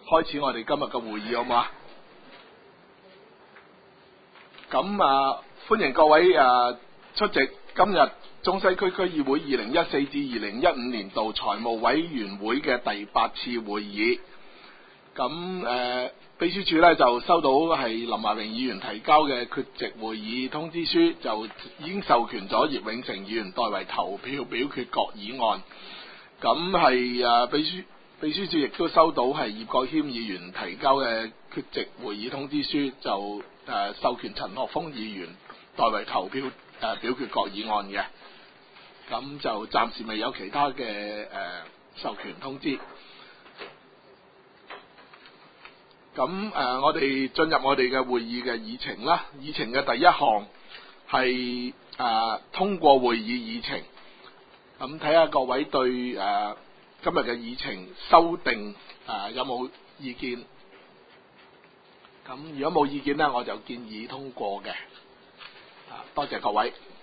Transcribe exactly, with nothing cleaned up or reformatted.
開始我哋今日嘅會議好嘛？咁啊，歡迎各位啊出席今日中西區區議會二零一四至二零一五年度財務委員會嘅第八次會議。咁誒、呃，秘書處咧就收到係林華榮議員提交嘅缺席會議通知書，就已經授權咗葉永成議員代為投票表決各議案。咁係啊，秘書秘書處亦都收到係葉國謙議員提交嘅缺席會議通知書，就誒、呃、授權陳學鋒議員代為投票誒、呃、表決各議案嘅。咁就暫時未有其他嘅誒、呃、授權通知。咁誒、呃，我哋進入我哋嘅會議嘅議程啦。議程嘅第一項係誒、呃、通過會議議程。咁睇下各位對誒、呃、今日嘅議程修訂誒、呃、有冇意見？咁如果冇意見呢，我就建議通過嘅。啊，多謝各位。